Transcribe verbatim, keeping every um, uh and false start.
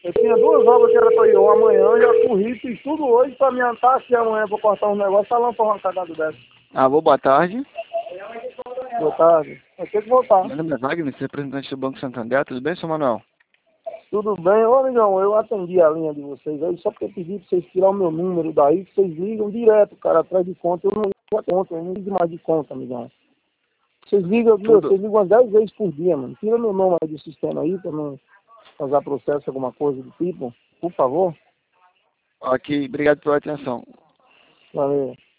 Eu tinha duas obras que era para ir eu amanhã, já corri, fiz tudo hoje para me estar aqui amanhã para cortar um negócio, tá lá para uma cagada dessa. Alô, boa tarde. Boa tarde. Vai ter que voltar. Meu nome é Wagner, sou representante do Banco Santander. Tudo bem, seu Manuel? Tudo bem? Ô, amigão, eu atendi a linha de vocês aí, só porque eu pedi para vocês tirar o meu número daí, que vocês ligam direto, cara, atrás de conta. Eu não ligo a conta, eu não ligo mais de conta, amigão. Vocês ligam, meu, Tudo. vocês ligam umas dez vezes por dia, mano. Tira meu nome aí do sistema aí, para não causar processo, alguma coisa do tipo, por favor. Ok, obrigado pela atenção. Valeu.